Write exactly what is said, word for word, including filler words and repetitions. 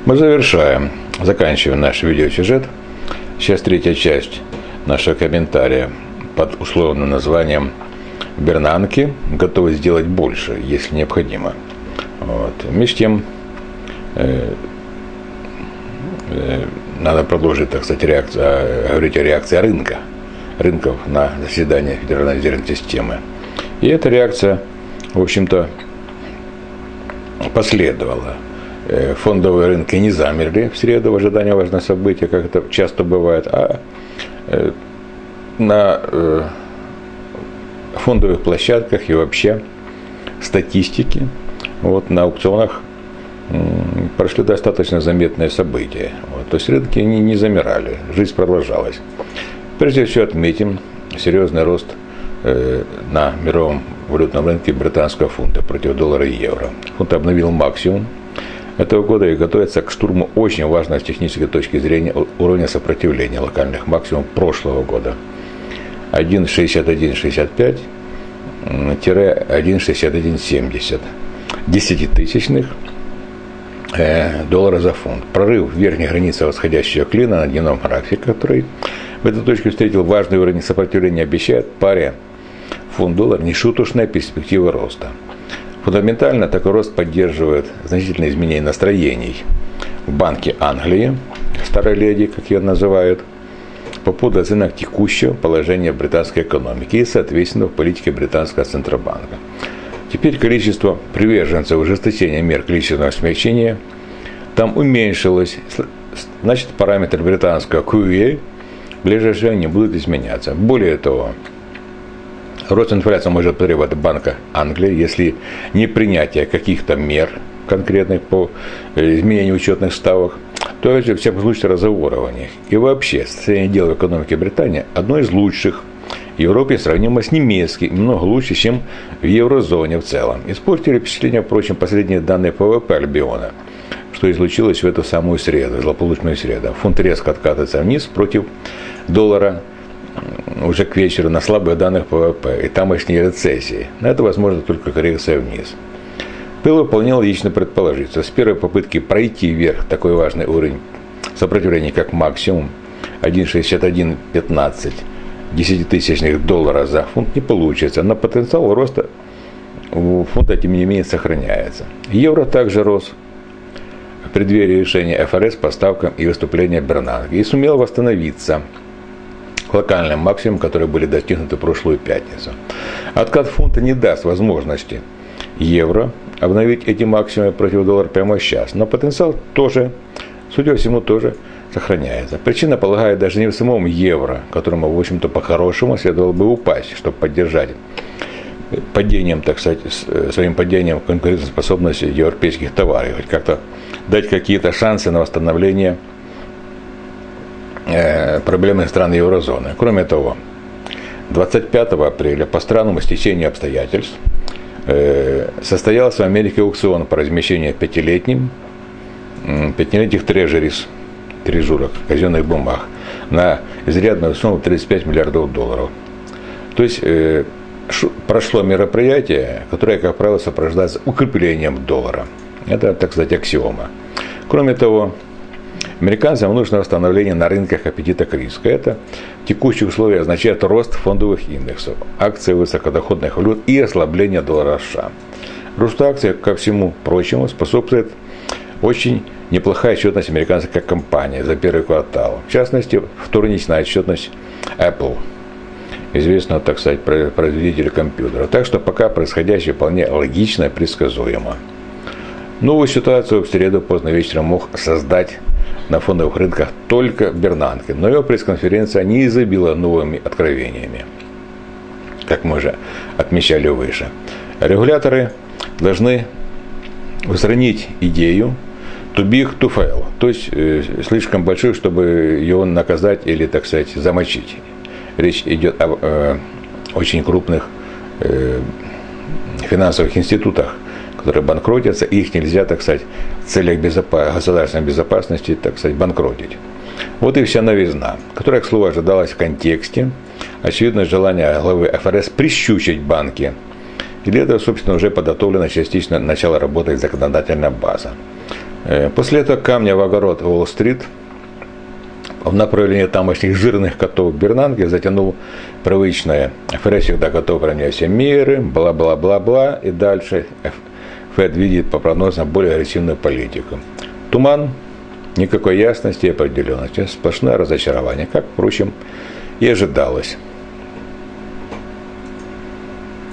Мы завершаем, заканчиваем наш видеосюжет. Сейчас третья часть нашего комментария под условным названием «Бернанке готовы сделать больше, если необходимо». Вот. Между тем, э, э, надо продолжить, так сказать, реакцию, говорить о реакции рынка, рынков на заседание Федеральной резервной системы. И эта реакция, в общем-то, последовала. Фондовые рынки не замерли в среду в ожидании важного события, как это часто бывает, а на фондовых площадках и вообще статистике, вот, на аукционах прошли достаточно заметные события. Вот, то есть рынки не, не замирали, жизнь продолжалась. Прежде всего отметим серьезный рост э, на мировом валютном рынке британского фунта против доллара и евро. Фунт обновил максимум этого года и готовится к штурму очень важного с технической точки зрения уровня сопротивления локальных максимумов прошлого года. один шестьдесят один шестьдесят пять - один шестьдесят один семьдесят десятитысячных доллара за фунт. Прорыв верхней границы восходящего клина на дневном графике, который в этой точке встретил важный уровень сопротивления, обещает паре фунт-доллар нешуточная перспектива роста. Фундаментально такой рост поддерживает значительные изменения настроений в Банке Англии, старой леди, как ее называют, по поводу оценок текущего положения британской экономики и, соответственно, в политике британского Центробанка. Теперь количество приверженцев ужесточения мер количественного смягчения там уменьшилось. Значит, параметры британского кью и эй в ближайшее время не будут изменяться. Более того, рост инфляции может потребовать Банка Англии, если не принятие каких-то мер конкретных по изменению учетных ставок, то это, во всяком случае, разговоров о них. И вообще, состояние дел в экономике Британии одно из лучших в Европе, сравнимо с немецким, много лучше, чем в еврозоне в целом. Испортили впечатление, впрочем, последние данные пэ вэ пэ Альбиона, что и случилось в эту самую среду, злополучную среду. Фунт резко откатывается вниз против доллара уже к вечеру на слабых данных пэ вэ пэ и тамошней рецессии. На это возможно только коррекция вниз. Было вполне логично предположить, что с первой попытки пройти вверх такой важный уровень сопротивления, как максимум один шестьдесят один пятнадцать десятитысячных доллара за фунт, не получится, но потенциал роста у фунта, тем не менее, сохраняется. Евро также рос в преддверии решения эф эр эс по ставкам и выступления Бернанке и сумел восстановиться к локальным максимумам, которые были достигнуты в прошлую пятницу. Откат фунта не даст возможности евро обновить эти максимумы против доллара прямо сейчас, но потенциал тоже, судя по всему, тоже сохраняется. Причина, полагаю, даже не в самом евро, которому, в общем-то, по-хорошему следовало бы упасть, чтобы поддержать падением, так сказать, своим падением конкурентоспособности европейских товаров, хоть как-то дать какие-то шансы на восстановление проблемных стран еврозоны. Кроме того, двадцать пятого апреля по странному стечению обстоятельств состоялся в Америке аукцион по размещению пятилетним, пятилетних трежерис, трежурок, казенных бумаг на изрядную сумму тридцать пять миллиардов долларов. То есть э, ш, прошло мероприятие, которое, как правило, сопровождается укреплением доллара. Это, так сказать, аксиома. Кроме того, американцам нужно восстановление на рынках аппетита к риску. Это в текущих условиях означает рост фондовых индексов, акций высокодоходных валют и ослабление доллара США. Росту акций, ко всему прочему, способствует очень неплохая отчетность американской компании за первый квартал. В частности, вторничная отчетность Apple, известного, так сказать, производителя компьютеров. Так что пока происходящее вполне логично и предсказуемо. Новую ситуацию в среду поздно вечером мог создать на фондовых рынках только Бернанке, но его пресс-конференция не изобила новыми откровениями, как мы уже отмечали выше. Регуляторы должны устранить идею too big to fail, то есть э, слишком большой, чтобы его наказать или, так сказать, замочить. Речь идет о э, очень крупных э, финансовых институтах, которые банкротятся, и их нельзя, так сказать, в целях безопас... государственной безопасности, так сказать, банкротить. Вот и вся новизна, которая, к слову, ожидалась в контексте, очевидно, желание главы эф эр эс прищучить банки. И для этого, собственно, уже подготовлено частично начало работы законодательная база. После этого камня в огород Уолл-стрит в направлении тамошних жирных котов Бернанке затянул привычное «ФРС всегда готов принять все меры», бла-бла-бла-бла, и дальше Фед видит по прогнозам более агрессивную политику. Туман, никакой ясности и определенности, сплошное разочарование, как, впрочем, и ожидалось.